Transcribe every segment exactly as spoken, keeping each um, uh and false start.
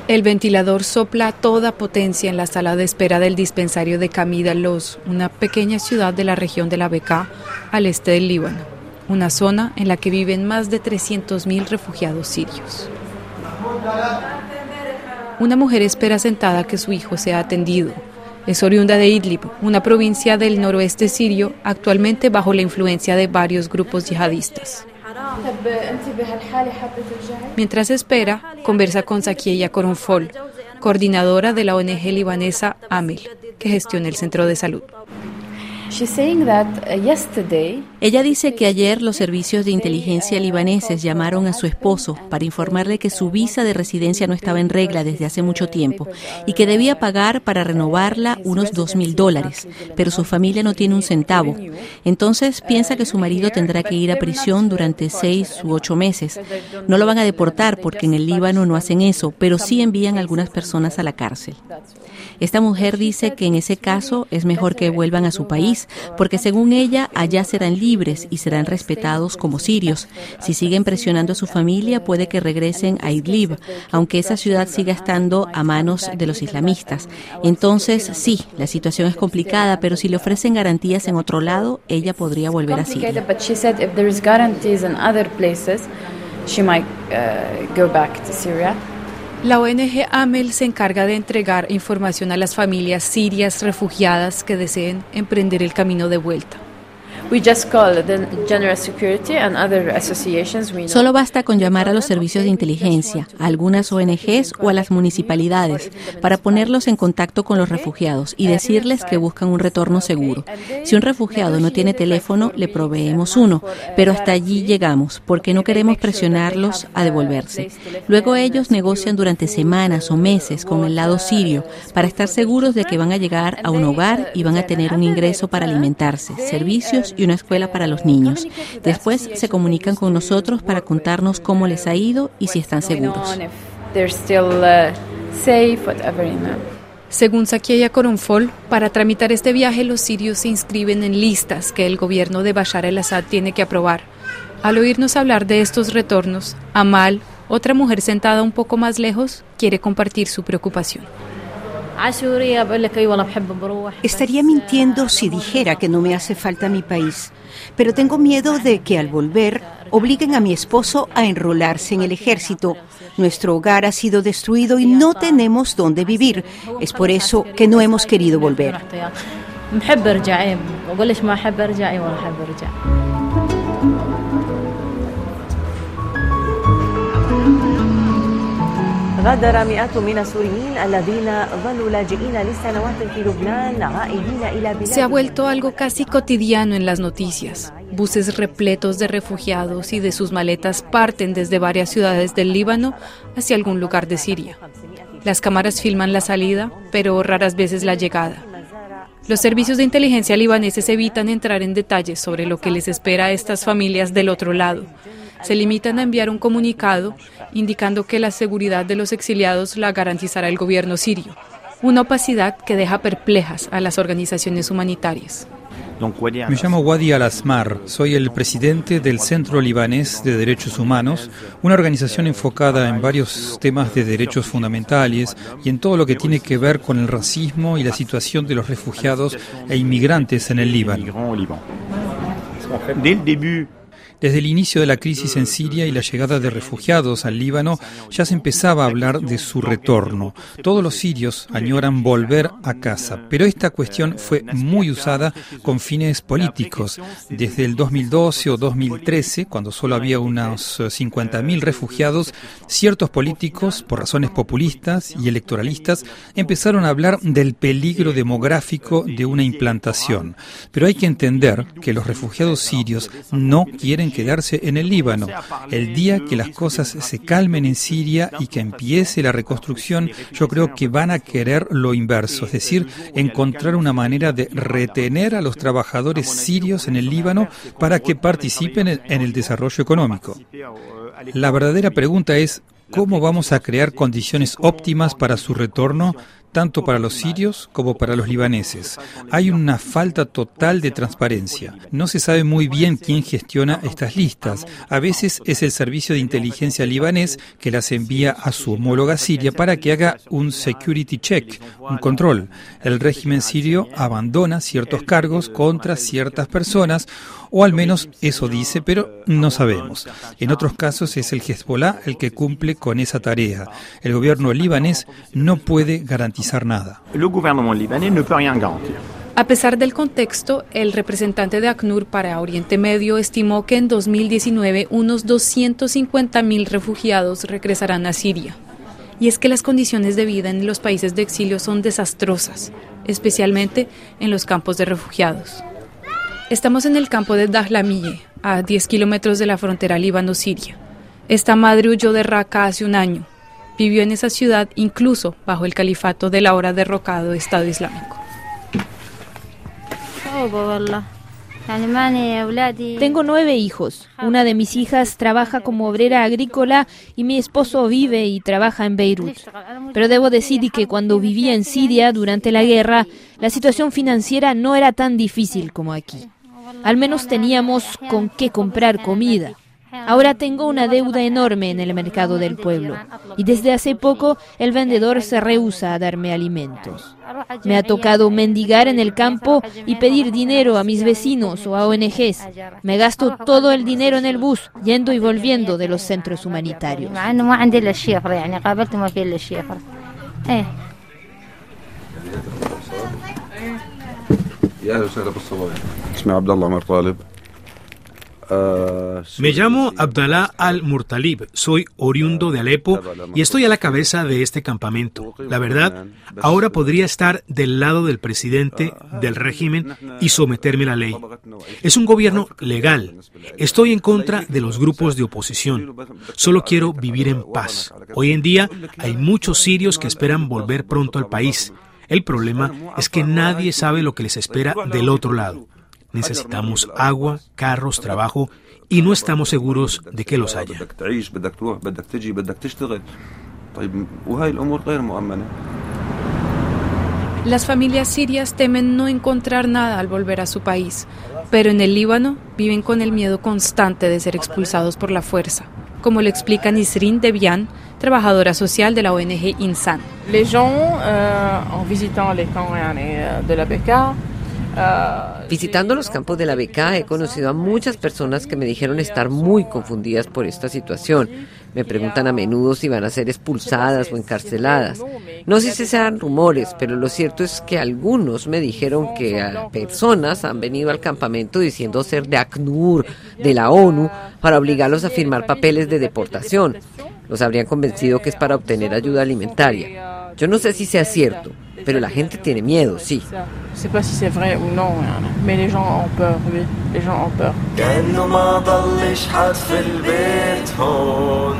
El ventilador sopla a toda potencia en la sala de espera del dispensario de Kamid al-Loz, una pequeña ciudad de la región de la Bekaa, al este del Líbano, una zona en la que viven más de trescientos mil refugiados sirios. Una mujer espera sentada que su hijo sea atendido. Es oriunda de Idlib, una provincia del noroeste sirio, actualmente bajo la influencia de varios grupos yihadistas. Mientras espera, conversa con Zakiya Koronfol, coordinadora de la O N G libanesa Amel, que gestiona el centro de salud. Ella dice que ayer los servicios de inteligencia libaneses llamaron a su esposo para informarle que su visa de residencia no estaba en regla desde hace mucho tiempo y que debía pagar para renovarla unos dos mil dólares, pero su familia no tiene un centavo. Entonces piensa que su marido tendrá que ir a prisión durante seis u ocho meses. No lo van a deportar porque en el Líbano no hacen eso, pero sí envían a algunas personas a la cárcel. Esta mujer dice que en ese caso es mejor que vuelvan a su país, porque según ella, allá serán libres y serán respetados como sirios. Si siguen presionando a su familia, puede que regresen a Idlib, aunque esa ciudad siga estando a manos de los islamistas. Entonces, sí, la situación es complicada, pero si le ofrecen garantías en otro lado, ella podría volver a Siria. La O N G Amel se encarga de entregar información a las familias sirias refugiadas que deseen emprender el camino de vuelta. Solo basta con llamar a los servicios de inteligencia, a algunas O N Ges o a las municipalidades para ponerlos en contacto con los refugiados y decirles que buscan un retorno seguro. Si un refugiado no tiene teléfono, le proveemos uno, pero hasta allí llegamos porque no queremos presionarlos a devolverse. Luego ellos negocian durante semanas o meses con el lado sirio para estar seguros de que van a llegar a un hogar y van a tener un ingreso para alimentarse, servicios y una escuela para los niños. Después se comunican con nosotros para contarnos cómo les ha ido y si están seguros. Según Zakiya Koronfol, para tramitar este viaje los sirios se inscriben en listas que el gobierno de Bashar al-Assad tiene que aprobar. Al oírnos hablar de estos retornos, Amal, otra mujer sentada un poco más lejos, quiere compartir su preocupación. Estaría mintiendo si dijera que no me hace falta mi país, pero tengo miedo de que al volver obliguen a mi esposo a enrolarse en el ejército. Nuestro hogar ha sido destruido y no tenemos dónde vivir. Es por eso que no hemos querido volver. Se ha vuelto algo casi cotidiano en las noticias. Buses repletos de refugiados y de sus maletas parten desde varias ciudades del Líbano hacia algún lugar de Siria. Las cámaras filman la salida, pero raras veces la llegada. Los servicios de inteligencia libaneses evitan entrar en detalles sobre lo que les espera a estas familias del otro lado. Se limitan a enviar un comunicado indicando que la seguridad de los exiliados la garantizará el gobierno sirio, una opacidad que deja perplejas a las organizaciones humanitarias. Me llamo Wadi Al-Asmar, soy el presidente del Centro Libanés de Derechos Humanos, una organización enfocada en varios temas de derechos fundamentales y en todo lo que tiene que ver con el racismo y la situación de los refugiados e inmigrantes en el Líbano. Desde el inicio de la crisis en Siria y la llegada de refugiados al Líbano, ya se empezaba a hablar de su retorno. Todos los sirios añoran volver a casa, pero esta cuestión fue muy usada con fines políticos. Desde el dos mil doce o dos mil trece, cuando solo había unos cincuenta mil refugiados, ciertos políticos, por razones populistas y electoralistas, empezaron a hablar del peligro demográfico de una implantación. Pero hay que entender que los refugiados sirios no quieren quedarse en el Líbano. El día que las cosas se calmen en Siria y que empiece la reconstrucción, yo creo que van a querer lo inverso, es decir, encontrar una manera de retener a los trabajadores sirios en el Líbano para que participen en el desarrollo económico. La verdadera pregunta es: ¿cómo vamos a crear condiciones óptimas para su retorno? tanto para los sirios como para los libaneses. Hay una falta total de transparencia. No se sabe muy bien quién gestiona estas listas. A veces es el servicio de inteligencia libanés que las envía a su homóloga siria para que haga un security check, un control. El régimen sirio abandona ciertos cargos contra ciertas personas, o al menos eso dice, pero no sabemos. En otros casos es el Hezbollah el que cumple con esa tarea. El gobierno libanés no puede garantizar nada. El gobierno libanés no puede garantir. A pesar del contexto, el representante de ACNUR para Oriente Medio estimó que en dos mil diecinueve unos doscientos cincuenta mil refugiados regresarán a Siria. Y es que las condiciones de vida en los países de exilio son desastrosas, especialmente en los campos de refugiados. Estamos en el campo de Dahlamiyeh, a diez kilómetros de la frontera Líbano-Siria. Esta madre huyó de Raqqa hace un año. Vivió en esa ciudad incluso bajo el califato del ahora derrocado Estado Islámico. Tengo nueve hijos. Una de mis hijas trabaja como obrera agrícola y mi esposo vive y trabaja en Beirut. Pero debo decir que cuando vivía en Siria durante la guerra, la situación financiera no era tan difícil como aquí. Al menos teníamos con qué comprar comida. Ahora tengo una deuda enorme en el mercado del pueblo y desde hace poco el vendedor se rehúsa a darme alimentos. Me ha tocado mendigar en el campo y pedir dinero a mis vecinos o a O N Ges. Me gasto todo el dinero en el bus, yendo y volviendo de los centros humanitarios. Me llamo Abdallah al-Murtalib, soy oriundo de Alepo y estoy a la cabeza de este campamento. La verdad, ahora podría estar del lado del presidente, del régimen y someterme a la ley. Es un gobierno legal. Estoy en contra de los grupos de oposición. Solo quiero vivir en paz. Hoy en día hay muchos sirios que esperan volver pronto al país. El problema es que nadie sabe lo que les espera del otro lado. Necesitamos agua, carros, trabajo y no estamos seguros de que los haya. Las familias sirias temen no encontrar nada al volver a su país, pero en el Líbano viven con el miedo constante de ser expulsados por la fuerza, como lo explica Nisrin Debian, trabajadora social de la O N G Insan. Les gens, euh, en visitant les camps de la B K, Visitando los campos de la B K he conocido a muchas personas que me dijeron estar muy confundidas por esta situación. Me preguntan a menudo si van a ser expulsadas o encarceladas. No sé si sean rumores, pero lo cierto es que algunos me dijeron que personas han venido al campamento diciendo ser de ACNUR, de la ONU, para obligarlos a firmar papeles de deportación. Los habrían convencido que es para obtener ayuda alimentaria. Yo no sé si sea cierto, pero la gente tiene miedo, sí. Je sais pas si c'est vrai ou non, mais les gens ont peur, oui, les gens ont peur. كأنه ما ضلش حد في البيت هون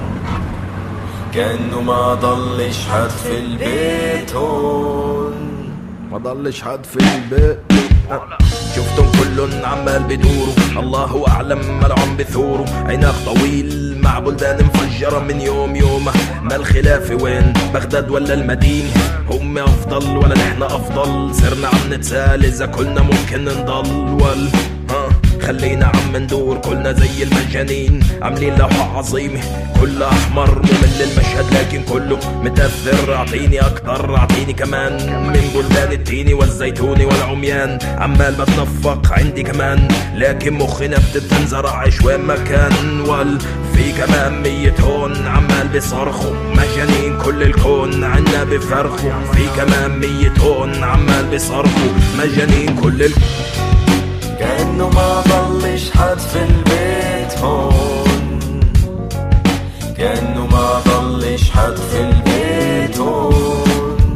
كأنه ما ضلش حد في البيت هون ما ضلش حد في البيت شفتم كلن عمال بدوروا الله أعلم ما عم بثوروا عناق طويل مع بلدان مفجرة من يوم يومه ما الخلافة وين بغداد ولا المدينة هم أفضل ولا نحن أفضل صرنا عم نتسال إذا كلنا ممكن نضل ولا ها خلينا عم ندور كلنا زي المجانين عاملين لوحة عظيمة كلها أحمر ممل المشهد لكن كله متأثر أعطيني أكتر أعطيني كمان من بلدان التيني والزيتوني والعميان عمال بتنفق عندي كمان لكن مخنا بتتنزرع عيش وين ما كان وال في كمان مية هون عمال بيصرخوا مجانين كل الكون عنا بفرخوا في كمان مية هون عمال بيصرخوا مجانين كل الكون كأنه ما ضلش حد في البيت هون كأنه ما ضلش حد في البيت هون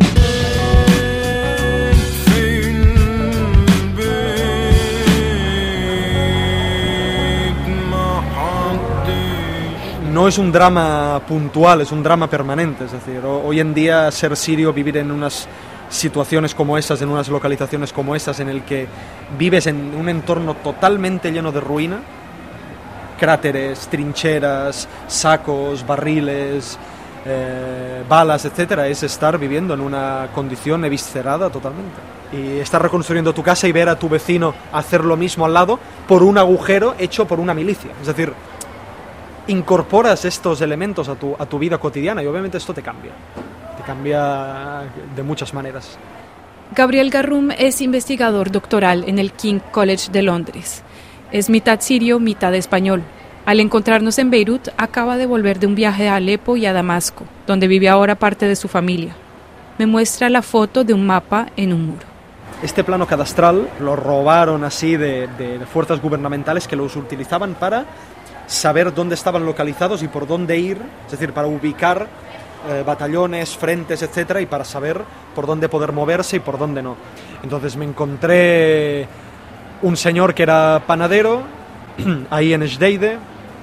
No es un drama puntual, es un drama permanente. Es decir, hoy en día ser sirio, vivir en unas situaciones como esas, en unas localizaciones como esas, en el que vives en un entorno totalmente lleno de ruina, cráteres, trincheras, sacos, barriles, eh, balas, etcétera, es estar viviendo en una condición eviscerada totalmente. Y estar reconstruyendo tu casa y ver a tu vecino hacer lo mismo al lado por un agujero hecho por una milicia. Es decir, incorporas estos elementos a tu, a tu vida cotidiana y obviamente esto te cambia. Te cambia de muchas maneras. Gabriel Garrum es investigador doctoral en el King College de Londres. Es mitad sirio, mitad español. Al encontrarnos en Beirut, acaba de volver de un viaje a Alepo y a Damasco, donde vive ahora parte de su familia. Me muestra la foto de un mapa en un muro. Este plano cadastral lo robaron así de, de, de fuerzas gubernamentales que los utilizaban para saber dónde estaban localizados y por dónde ir, es decir, para ubicar eh, batallones, frentes, etcétera, y para saber por dónde poder moverse y por dónde no. Entonces me encontré un señor que era panadero ahí en Ejdeide.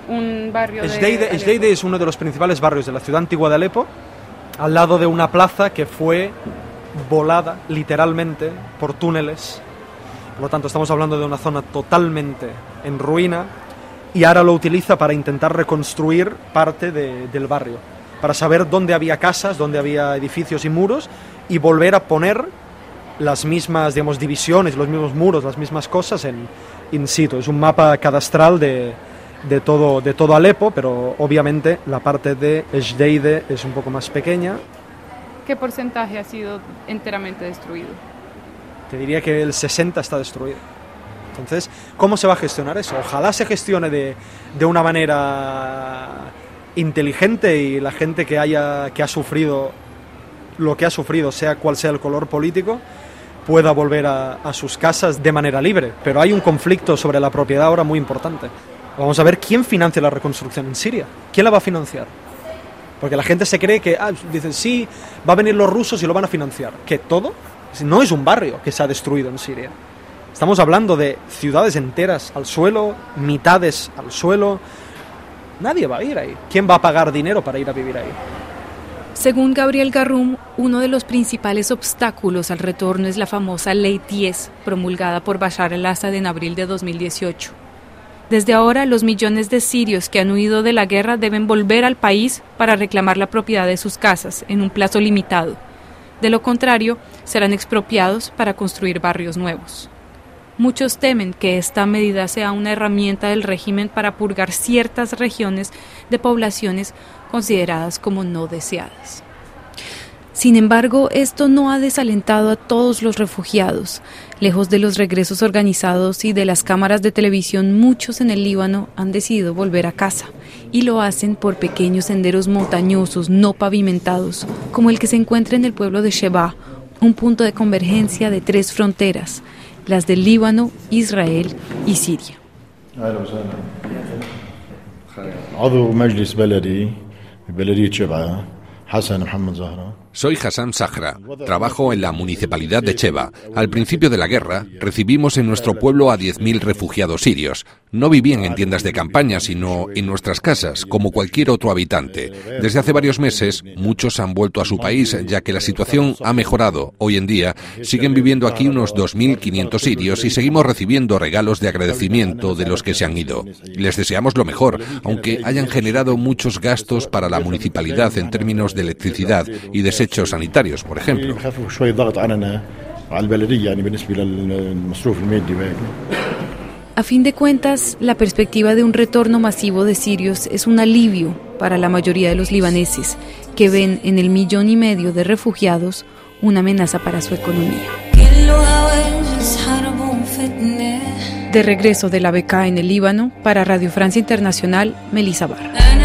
Un barrio de Ejdeide, Ejdeide es uno de los principales barrios de la ciudad antigua de Alepo, al lado de una plaza que fue volada literalmente por túneles. Por lo tanto, estamos hablando de una zona totalmente en ruina y ahora lo utiliza para intentar reconstruir parte de, del barrio, para saber dónde había casas, dónde había edificios y muros y volver a poner las mismas, digamos, divisiones, los mismos muros, las mismas cosas en in situ. Es un mapa cadastral de, de, todo, de todo Alepo, pero obviamente la parte de Ejdeide es un poco más pequeña. ¿Qué porcentaje ha sido enteramente destruido? Te diría que el sesenta está destruido. Entonces, ¿cómo se va a gestionar eso? Ojalá se gestione de, de una manera inteligente y la gente que, haya, que ha sufrido lo que ha sufrido, sea cual sea el color político, pueda volver a, a sus casas de manera libre. Pero hay un conflicto sobre la propiedad ahora muy importante. Vamos a ver quién financia la reconstrucción en Siria. ¿Quién la va a financiar? Porque la gente se cree que, ah, dicen, sí, va a venir los rusos y lo van a financiar. ¿Qué, todo? No es un barrio que se ha destruido en Siria. Estamos hablando de ciudades enteras al suelo, mitades al suelo. Nadie va a ir ahí. ¿Quién va a pagar dinero para ir a vivir ahí? Según Gabriel Garrum, uno de los principales obstáculos al retorno es la famosa Ley diez, promulgada por Bashar al-Assad en abril de dos mil dieciocho. Desde ahora, los millones de sirios que han huido de la guerra deben volver al país para reclamar la propiedad de sus casas en un plazo limitado. De lo contrario, serán expropiados para construir barrios nuevos. Muchos temen que esta medida sea una herramienta del régimen para purgar ciertas regiones de poblaciones consideradas como no deseadas. Sin embargo, esto no ha desalentado a todos los refugiados. Lejos de los regresos organizados y de las cámaras de televisión, muchos en el Líbano han decidido volver a casa y lo hacen por pequeños senderos montañosos no pavimentados, como el que se encuentra en el pueblo de Sheba, un punto de convergencia de tres fronteras, las del Líbano, Israel y Siria. Soy Hassan Zahra, trabajo en la municipalidad de Cheba. Al principio de la guerra, recibimos en nuestro pueblo a diez mil refugiados sirios. No vivían en tiendas de campaña, sino en nuestras casas, como cualquier otro habitante. Desde hace varios meses, muchos han vuelto a su país, ya que la situación ha mejorado. Hoy en día, siguen viviendo aquí unos dos mil quinientos sirios y seguimos recibiendo regalos de agradecimiento de los que se han ido. Les deseamos lo mejor, aunque hayan generado muchos gastos para la municipalidad en términos de electricidad y desechos sanitarios, por ejemplo. A fin de cuentas, la perspectiva de un retorno masivo de sirios es un alivio para la mayoría de los libaneses, que ven en el millón y medio de refugiados una amenaza para su economía. De regreso de la beca en el Líbano, para Radio Francia Internacional, Melissa Barra.